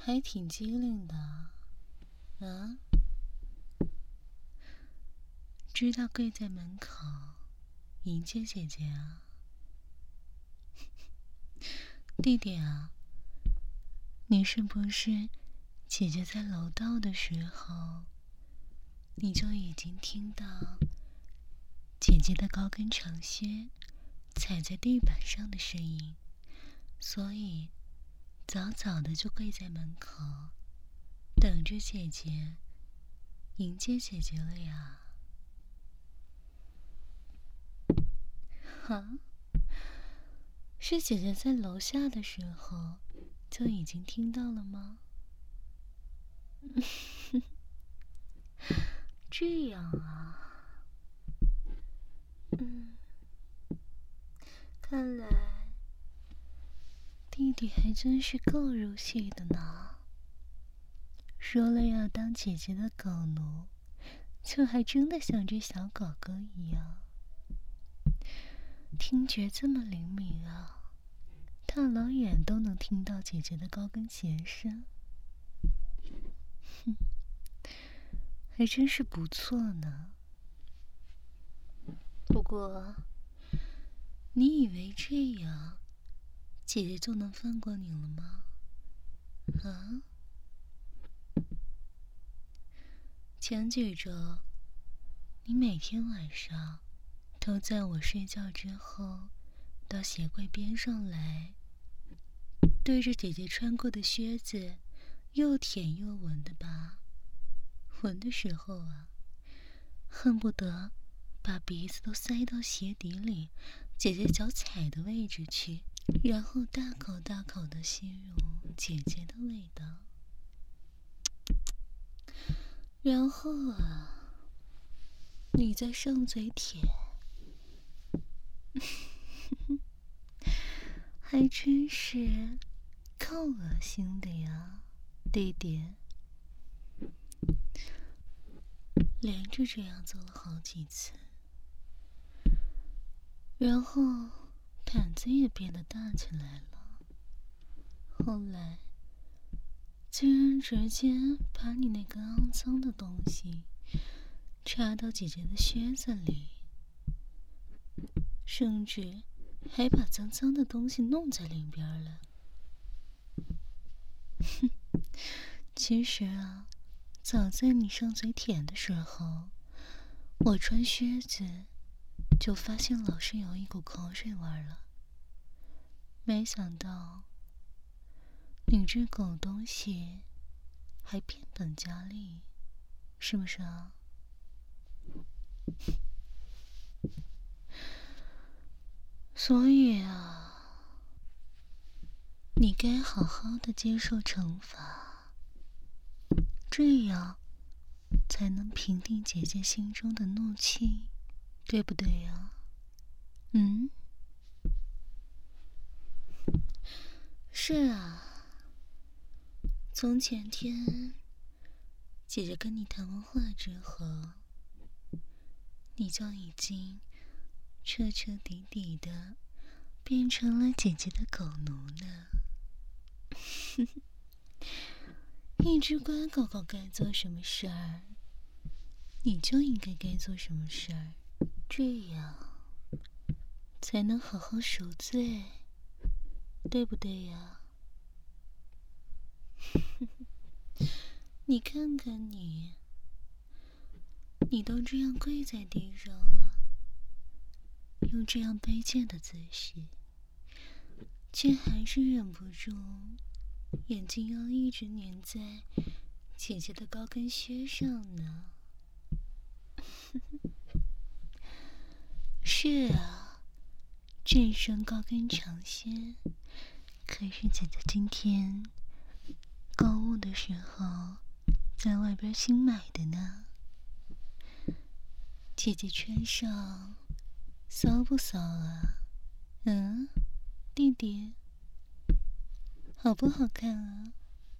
还挺机灵的啊！知道跪在门口迎接姐姐啊？弟弟啊，你是不是姐姐在楼道的时候，你就已经听到姐姐的高跟长靴踩在地板上的声音，所以早早的就跪在门口等着姐姐迎接姐姐了呀？哈？是姐姐在楼下的时候就已经听到了吗？这样啊。看来弟弟还真是够入戏的呢。说了要当姐姐的狗奴，就还真的像只小狗狗一样，听觉这么灵敏啊，大老远都能听到姐姐的高跟鞋声。哼，还真是不错呢。不过，你以为这样姐姐就能放过你了吗？啊？前几周，你每天晚上都在我睡觉之后，到鞋柜边上来，对着姐姐穿过的靴子又舔又闻的吧？闻的时候啊，恨不得把鼻子都塞到鞋底里姐姐脚踩的位置去，然后大口大口的吸入姐姐的味道。然后啊，你再上嘴舔，还真是够恶心的呀，弟弟。连着这样做了好几次，然后胆子也变得大起来了。后来竟然直接把你那个肮脏的东西插到姐姐的靴子里，甚至还把脏脏的东西弄在里边了。哼，其实啊，早在你上嘴舔的时候，我穿靴子就发现老是有一股口水味了。没想到你这狗东西还变本加厉，是不是啊？所以啊，你该好好的接受惩罚，这样才能平定姐姐心中的怒气，对不对呀？嗯？是啊，从前天姐姐跟你谈完话之后，你就已经彻彻底底的变成了姐姐的狗奴呢。一只乖狗狗该做什么事儿，你就应该做什么事儿，这样才能好好赎罪，对不对呀？你看看你，你都这样跪在地上了，用这样卑贱的姿势，却还是忍不住眼睛要一直粘在姐姐的高跟靴上呢。是啊，这双高跟长靴可是姐姐今天购物的时候在外边新买的呢。姐姐穿上骚不骚啊？嗯，弟弟，好不好看啊？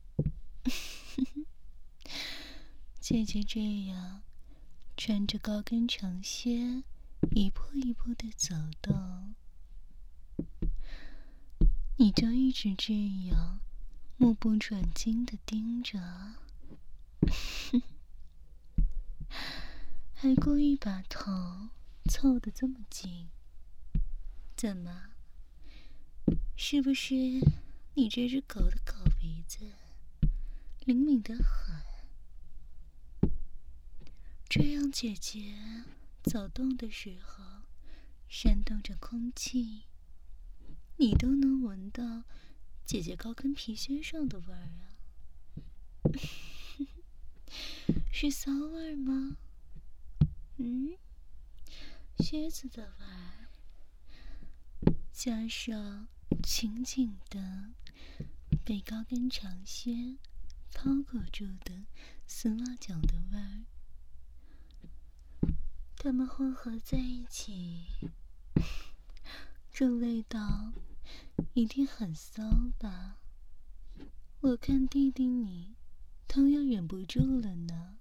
姐姐这样穿着高跟长靴，一步一步的走动，你就一直这样目不转睛地盯着，还故意把头凑得这么近。怎么？是不是你这只狗的狗鼻子灵敏得很？这样姐姐走动的时候煽动着空气，你都能闻到姐姐高跟皮靴上的味儿啊。是骚味吗？靴子的味儿，加上紧紧的被高跟长靴包裹住的丝袜脚的味儿，它们混合在一起，这味道一定很骚吧？我看弟弟你都要忍不住了呢。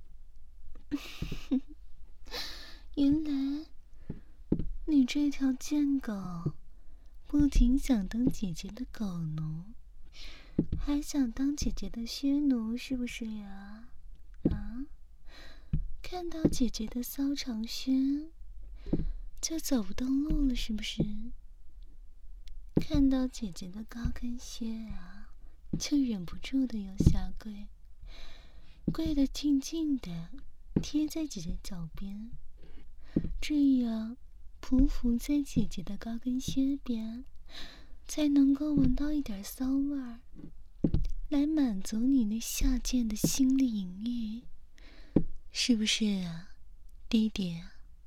原来你这条贱狗不仅想当姐姐的狗奴，还想当姐姐的靴奴，是不是呀？啊？看到姐姐的骚长靴就走不动路了，是不是？看到姐姐的高跟靴啊，就忍不住的要下跪，跪得静静的贴在姐姐脚边，这样匍匐在姐姐的高跟靴边，才能够闻到一点骚味儿，来满足你那下贱的心理淫欲，是不是啊，弟弟？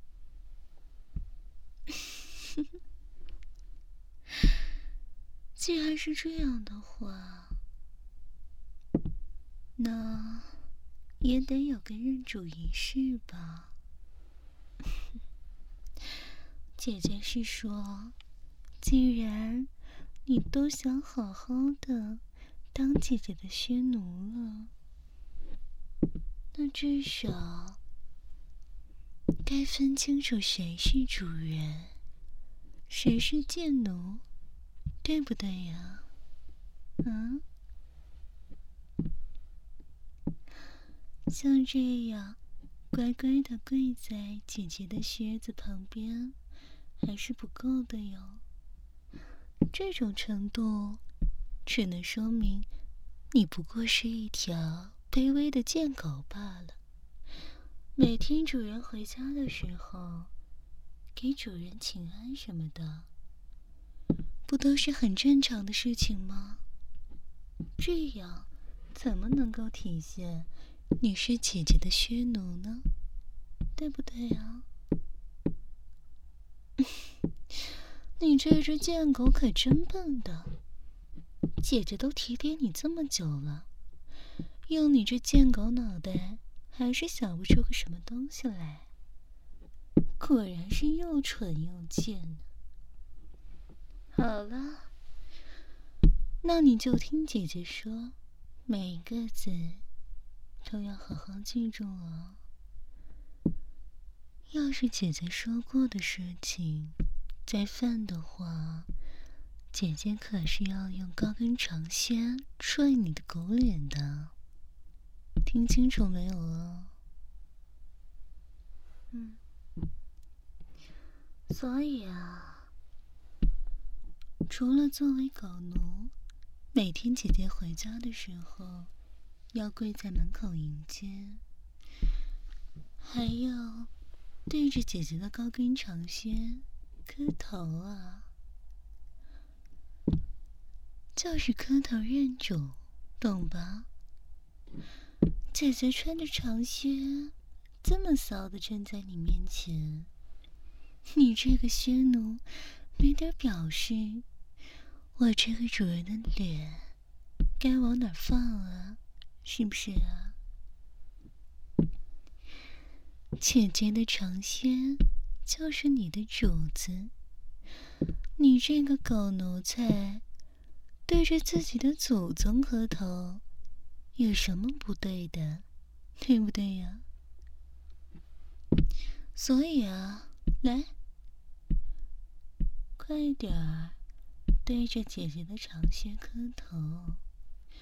既然是这样的话，那也得有个认主仪式吧。姐姐是说，既然你都想好好的当姐姐的靴奴了，那至少该分清楚谁是主人，谁是贱奴，对不对呀？像这样乖乖的跪在姐姐的靴子旁边还是不够的哟。这种程度只能说明你不过是一条卑微的贱狗罢了。每天主人回家的时候给主人请安什么的，不都是很正常的事情吗？这样怎么能够体现你是姐姐的靴奴呢？对不对呀？你这只贱狗可真笨的，姐姐都提点你这么久了，用你这贱狗脑袋还是想不出个什么东西来，果然是又蠢又贱呢。好了，那你就听姐姐说，每个字都要好好记住哦。要是姐姐说过的事情再犯的话，姐姐可是要用高跟长靴踹你的狗脸的，听清楚没有啊？所以啊，除了作为狗奴，每天姐姐回家的时候要跪在门口迎接，还要对着姐姐的高跟长靴磕头啊，就是磕头认主，懂吧？姐姐穿着长靴这么骚的站在你面前，你这个靴奴没点表示我这个主人的脸该往哪放啊？是不是啊？姐姐的长靴就是你的主子，你这个狗奴才对着自己的祖宗磕头，有什么不对的？对不对呀？所以啊，来，快点儿对着姐姐的长靴磕头，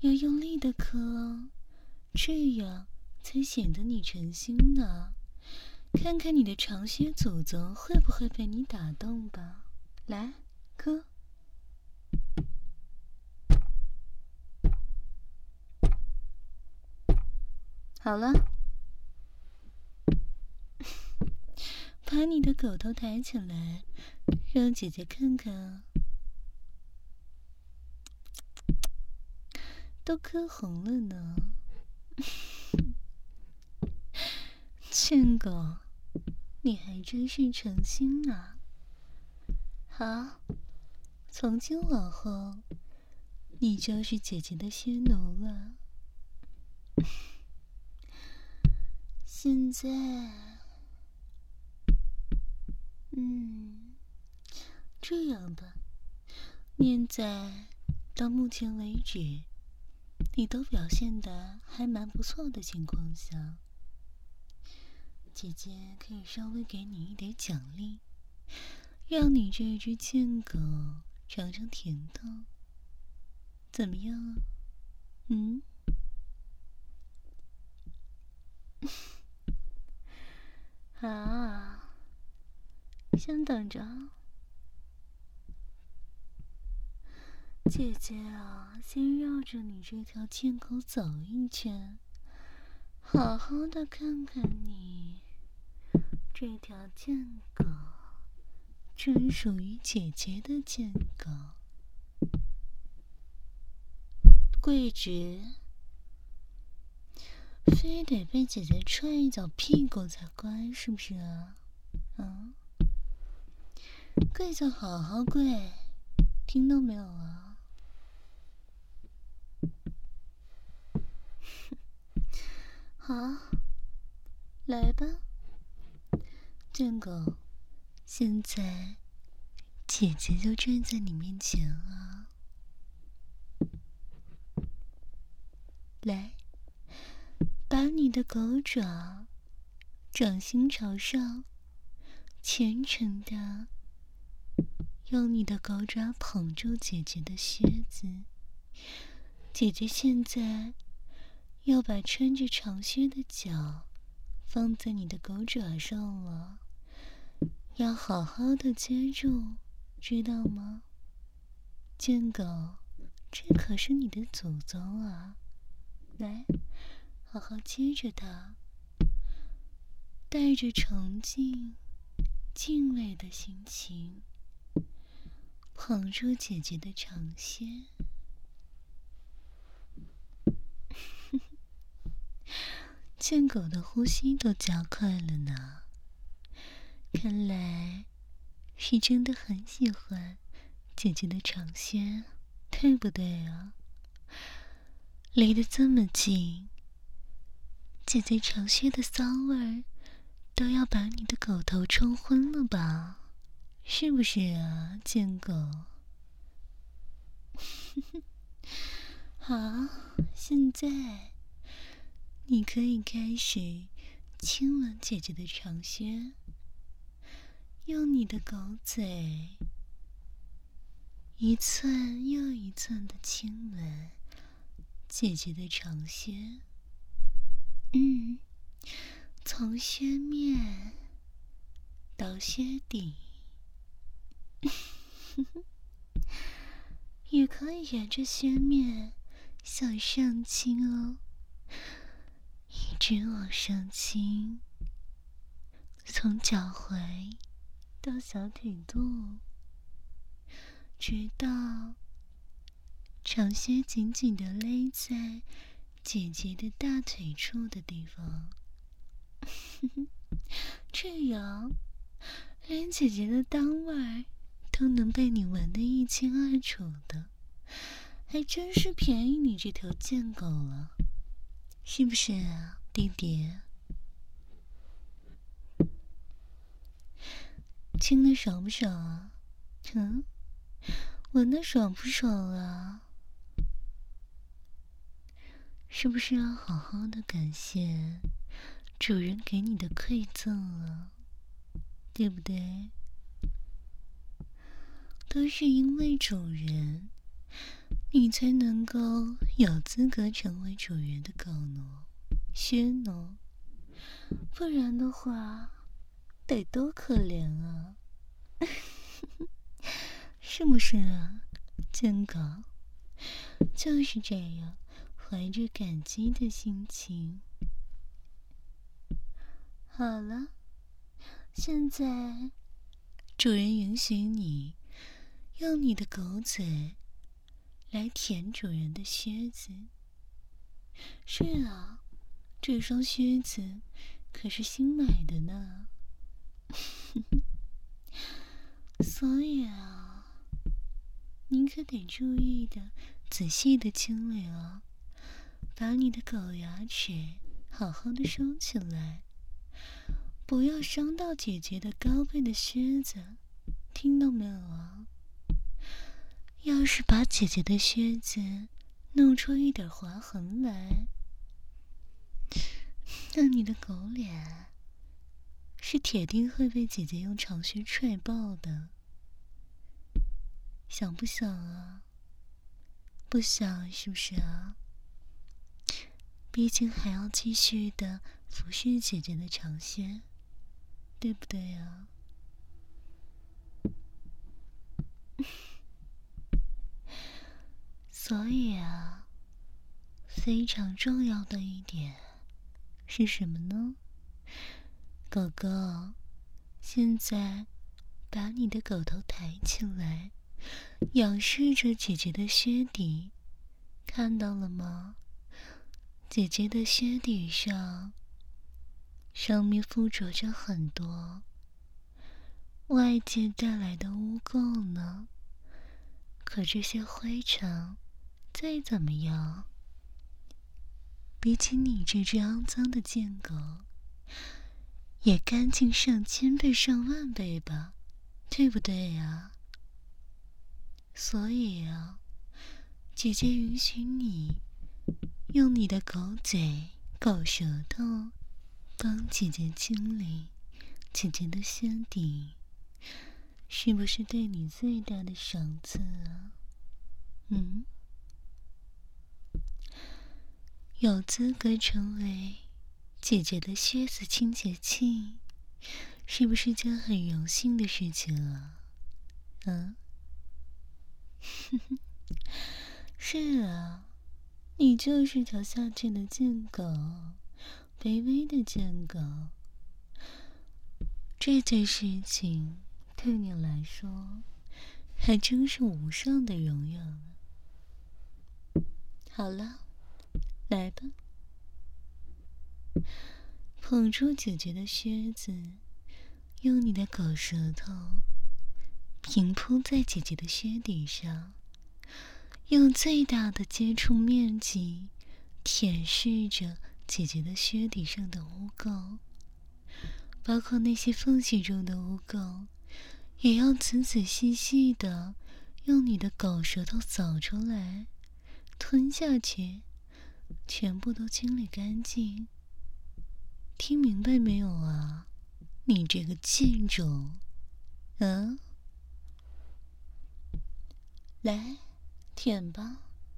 要用力的磕哦，这样才显得你诚心呢。看看你的长靴祖宗会不会被你打动吧。来，磕。好了，把你的狗头抬起来，让姐姐看看啊。都磕红了呢。贱狗，你还真是诚心啊。好，从今往后，你就是姐姐的靴奴了。现在，这样吧，念在到目前为止你都表现得还蛮不错的情况下，姐姐可以稍微给你一点奖励，让你这只贱狗尝尝甜头，怎么样啊？好，先等着。姐姐啊，先绕着你这条贱狗走一圈，好好的看看你这条贱狗，专属于姐姐的贱狗。跪直，非得被姐姐踹一脚屁股才乖，是不是啊？跪就好好跪，听到没有啊？好，来吧，贱狗，现在姐姐就站在你面前啊。来，把你的狗爪掌心朝上，虔诚的用你的狗爪捧住姐姐的靴子。姐姐现在要把穿着长靴的脚放在你的狗爪上了，要好好的接住，知道吗？贱狗，这可是你的祖宗啊！来，好好接着它，带着崇敬、敬畏的心情，捧住姐姐的长靴。贱狗的呼吸都加快了呢，看来是真的很喜欢姐姐的长靴，对不对啊？离得这么近，姐姐长靴的骚味儿都要把你的狗头冲昏了吧？是不是啊，贱狗？好，现在你可以开始亲吻姐姐的长靴，用你的狗嘴一寸又一寸的亲吻姐姐的长靴。从靴面到靴底，也可以沿着靴面向上亲哦，一直往上亲，从脚踝到小腿肚，直到长靴紧紧地勒在姐姐的大腿处的地方。这样连姐姐的裆味都能被你闻得一清二楚的，还真是便宜你这条贱狗了，是不是啊，弟弟？亲得爽不爽啊？闻得爽不爽啊？是不是要好好的感谢主人给你的馈赠啊？对不对？都是因为主人你才能够有资格成为主人的狗奴、靴奴，不然的话，得多可怜啊！是不是啊，贱狗？就是这样，怀着感激的心情。好了，现在主人允许你用你的狗嘴来舔主人的靴子。是啊，这双靴子可是新买的呢。所以啊，您可得注意的，仔细的清理哦，把你的狗牙齿好好的收起来，不要伤到姐姐的高贵的靴子，听到没有啊？要是把姐姐的靴子弄出一点划痕来，那你的狗脸是铁定会被姐姐用长靴踹爆的。想不想啊？不想是不是啊？毕竟还要继续的服侍姐姐的长靴，对不对啊？所以啊，非常重要的一点是什么呢？狗狗，现在把你的狗头抬起来，仰视着姐姐的靴底，看到了吗？姐姐的靴底上面附着着很多外界带来的污垢呢。可这些灰尘再怎么样，比起你这只肮脏的贱狗，也干净上千倍上万倍吧，对不对呀？所以啊，姐姐允许你用你的狗嘴、狗舌头帮姐姐清理姐姐的靴底，是不是对你最大的赏赐啊？有资格成为姐姐的靴子清洁器，是不是件很荣幸的事情啊？是啊，你就是条下贱的贱狗，卑微的贱狗。这件事情对你来说还真是无上的荣耀了。好了，来吧，捧住姐姐的靴子，用你的狗舌头平铺在姐姐的靴底上，用最大的接触面积舔舐着姐姐的靴底上的污垢，包括那些缝隙中的污垢，也要仔仔细细的用你的狗舌头扫出来，吞下去，全部都清理干净。听明白没有啊？你这个贱种！来，舔吧。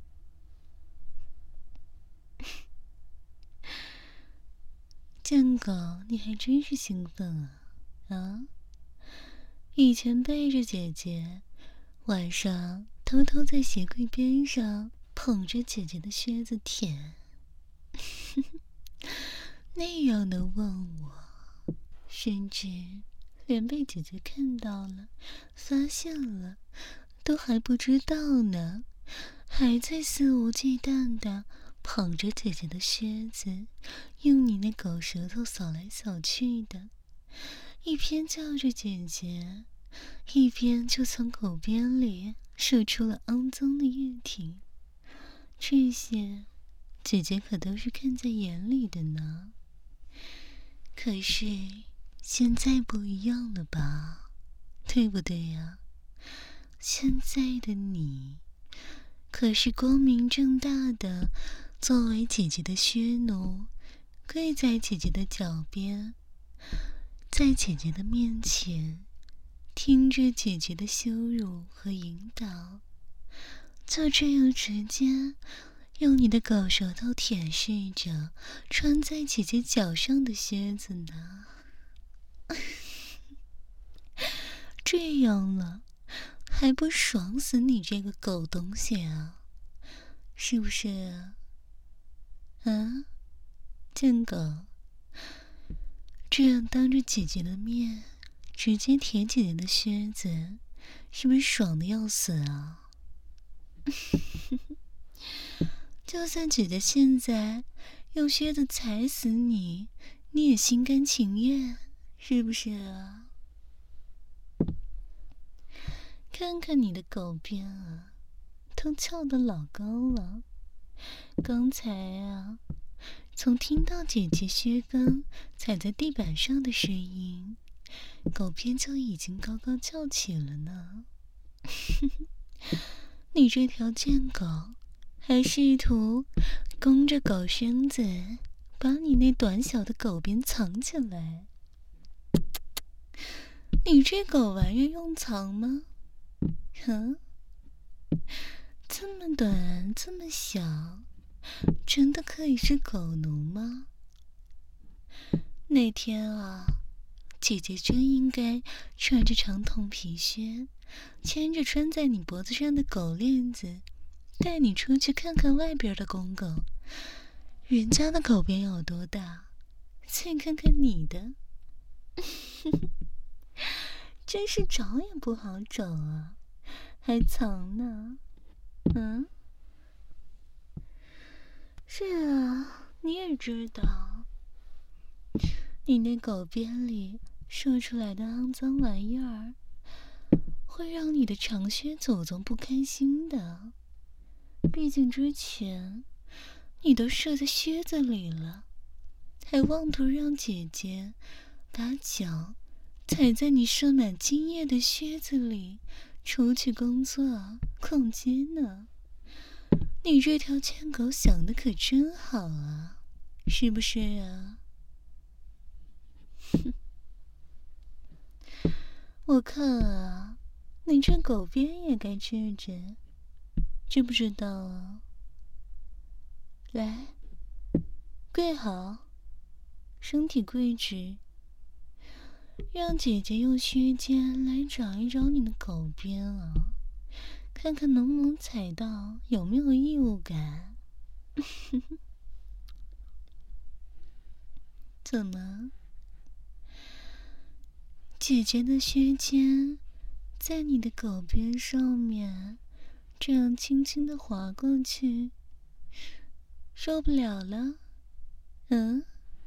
贱狗，你还真是兴奋啊！以前背着姐姐，晚上偷偷在鞋柜边上捧着姐姐的靴子舔，那样的忘我，甚至连被姐姐看到了、发现了，都还不知道呢，还在肆无忌惮的捧着姐姐的靴子，用你那狗舌头扫来扫去的，一边叫着姐姐，一边就从狗边里射出了肮脏的液体。这些姐姐可都是看在眼里的呢。可是现在不一样了吧，对不对呀？现在的你可是光明正大的作为姐姐的靴奴，跪在姐姐的脚边，在姐姐的面前听着姐姐的羞辱和引导， 就这样直接用你的狗舌头舔舐着穿在姐姐脚上的靴子呢。这样了，还不爽死你这个狗东西啊？是不是啊？啊，贱狗，这样当着姐姐的面直接舔姐姐的靴子，是不是爽的要死啊？就算姐姐现在用靴子踩死你，你也心甘情愿，是不是啊？看看你的狗鞭啊，都翘得老高了。刚才啊，从听到姐姐靴跟踩在地板上的声音，狗鞭就已经高高翘起了呢。你这条贱狗，还试图弓着狗身子，把你那短小的狗鞭藏起来。你这狗玩意用藏吗？哼，这么短，这么小，真的可以是狗奴吗？那天啊，姐姐真应该穿着长筒皮靴，牵着穿在你脖子上的狗链子，带你出去看看外边的公狗。人家的狗鞭有多大，再看看你的，真是找也不好找啊，还藏呢。嗯，是啊，你也知道，你那狗鞭里射出来的肮脏玩意儿，会让你的长靴祖宗不开心的。毕竟之前你都射在靴子里了，还妄图让姐姐把脚踩在你射满精液的靴子里出去工作逛街呢。你这条贱狗想的可真好啊，是不是啊？我看啊，你这狗鞭也该治治，知不知道啊？来，跪好，身体跪直，让姐姐用靴尖来找一找你的狗鞭啊，看看能不能踩到，有没有异物感。怎么？姐姐的靴尖在你的狗鞭上面这样轻轻地划过去，受不了了？嗯？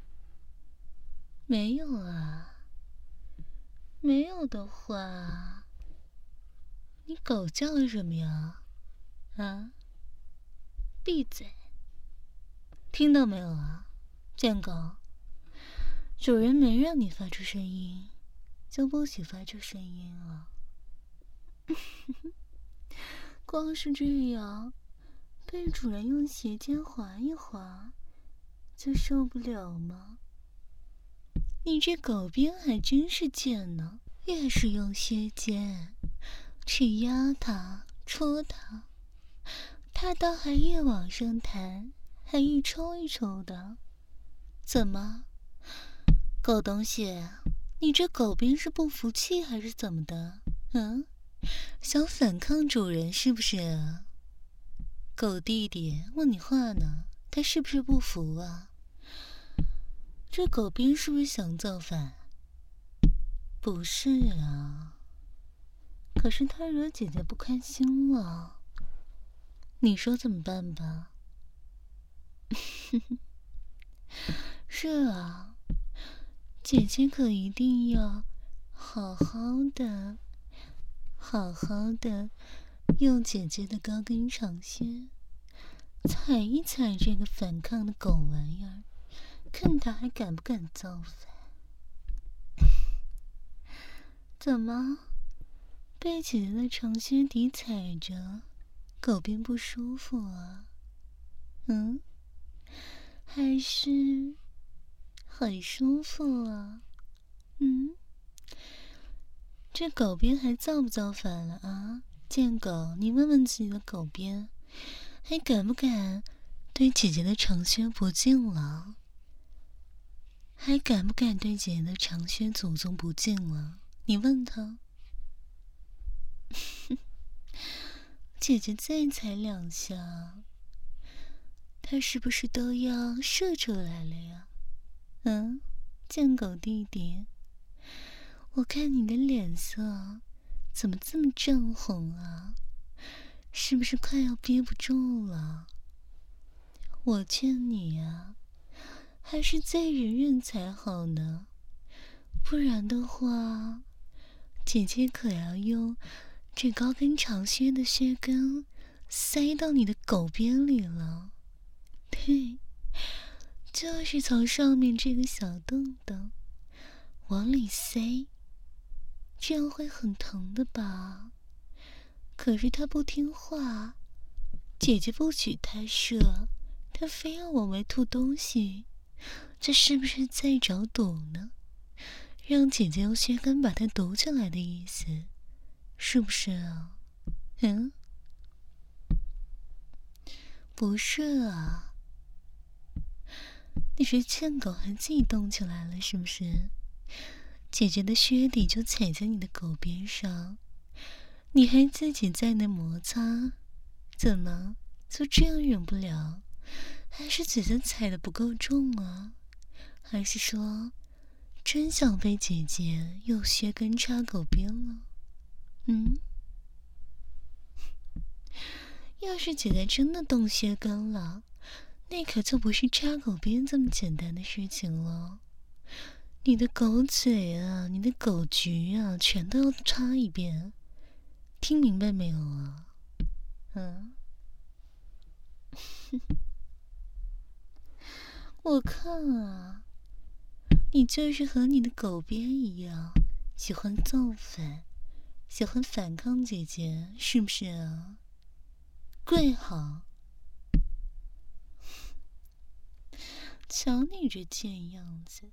没有啊？没有的话，你狗叫什么呀？啊？闭嘴！听到没有啊，贱狗？主人没让你发出声音，就不许发出声音啊！光是这样，被主人用鞋尖划一划，就受不了吗？你这狗鞭还真是贱呢，越是用靴尖去压它、戳它，它倒还越往上弹，还一抽一抽的。怎么，狗东西，你这狗鞭是不服气还是怎么的？嗯，想反抗主人是不是？狗弟弟问你话呢，他是不是不服啊？这狗鞭是不是想造反？不是啊，可是他惹姐姐不开心了，你说怎么办吧？是啊，姐姐可一定要好好的、好好的用姐姐的高跟长靴踩一踩这个反抗的狗玩意儿，看他还敢不敢造反。怎么，被姐姐的长靴底踩着，狗鞭不舒服啊？嗯，还是很舒服啊？嗯，这狗鞭还造不造反了啊？ 贱狗，你问问自己的狗鞭，还敢不敢对姐姐的长靴不敬了？还敢不敢对姐姐的长靴祖宗不敬了？你问他。姐姐再踩2下，他是不是都要射出来了呀？贱狗弟弟，我看你的脸色怎么这么涨红啊？是不是快要憋不住了？我劝你啊，还是再忍忍才好呢，不然的话，姐姐可要用这高跟长靴的靴跟塞到你的狗鞭里了。对，就是从上面这个小洞洞往里塞，这样会很疼的吧？可是他不听话，姐姐不许他射，他非要往外吐东西，这是不是在找堵呢？让姐姐用靴跟把它堵起来的意思，是不是啊？不是啊，你是贱狗还自己动起来了是不是？姐姐的靴底就踩在你的狗边上，你还自己在那摩擦，怎么就这样忍不了？还是姐姐踩的不够重啊？还是说真想被姐姐用靴跟插狗边了？要是姐姐真的动靴跟了，那可就不是插狗边这么简单的事情了。你的狗嘴啊，你的狗局啊，全都要插一遍，听明白没有啊？我看啊，你就是和你的狗鞭一样，喜欢造反，喜欢反抗姐姐，是不是啊？跪好！瞧你这贱样子，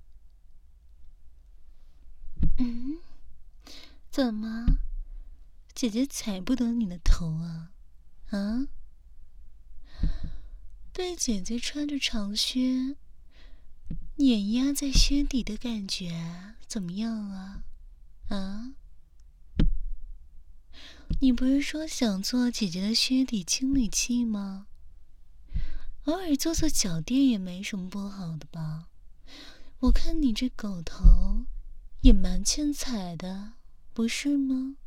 怎么，姐姐踩不得你的头啊？被姐姐穿着长靴碾压在靴底的感觉怎么样啊？你不是说想做姐姐的靴底清理器吗？偶尔做做脚垫也没什么不好的吧？我看你这狗头也蛮欠踩的，不是吗？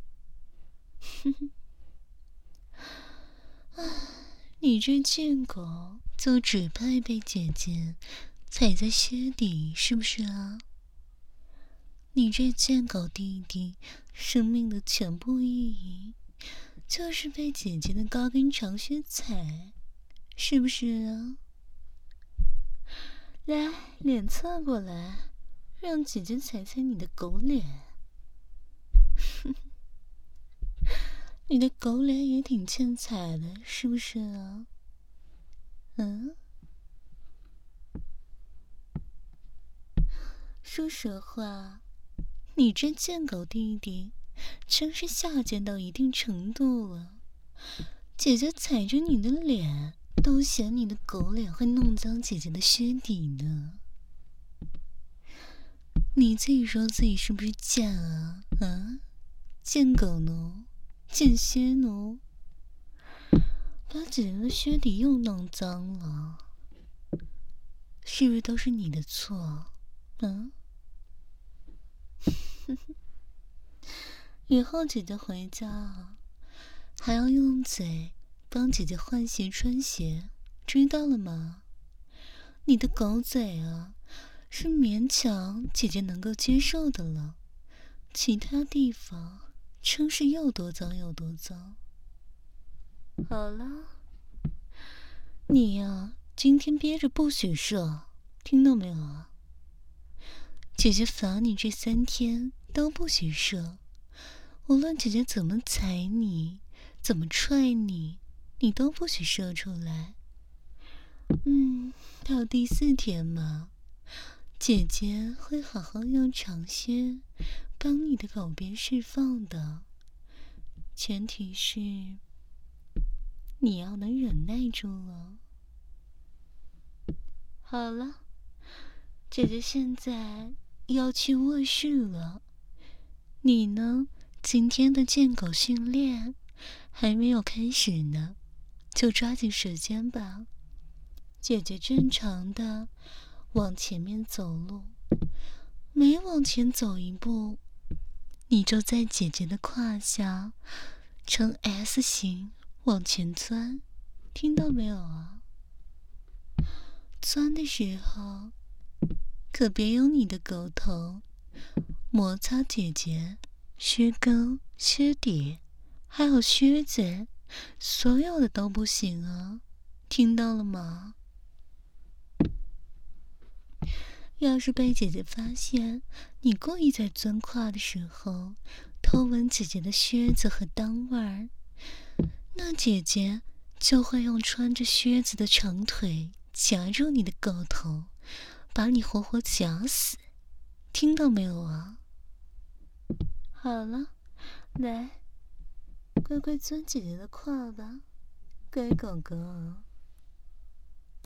你这贱狗就只配被姐姐踩在靴底，是不是啊？你这贱狗弟弟，生命的全部意义就是被姐姐的高跟长靴踩，是不是啊？来，脸侧过来，让姐姐踩踩你的狗脸。你的狗脸也挺欠踩的，是不是啊？说实话，你这贱狗弟弟真是下贱到一定程度了。姐姐踩着你的脸，都嫌你的狗脸会弄脏姐姐的靴底呢。你自己说自己是不是贱啊？贱狗奴，贱靴奴，把姐姐的靴底又弄脏了，是不是都是你的错？以后姐姐回家啊，还要用嘴帮姐姐换鞋穿鞋，知道了吗？你的狗嘴啊，是勉强姐姐能够接受的了，其他地方真是有多脏有多脏。好了，你呀，今天憋着不许射，听到没有啊？姐姐罚你这3天都不许射，无论姐姐怎么踩你，怎么踹你，你都不许射出来。到第4天嘛，姐姐会好好用长靴帮你的狗鞭释放的。 前提是你要能忍耐住了。好了，姐姐现在要去卧室了。你呢？今天的贱狗训练还没有开始呢，就抓紧时间吧。姐姐正常的往前面走路，每往前走一步，你就在姐姐的胯下呈 S 型往前钻，听到没有啊？钻的时候可别用你的狗头摩擦姐姐靴跟、靴底还有靴子，所有的都不行啊，听到了吗？要是被姐姐发现你故意在钻胯的时候偷闻姐姐的靴子和裆味儿，那姐姐就会用穿着靴子的长腿夹住你的狗头，把你活活夹死，听到没有啊？好了，来，乖乖钻姐姐的胯吧，乖狗狗。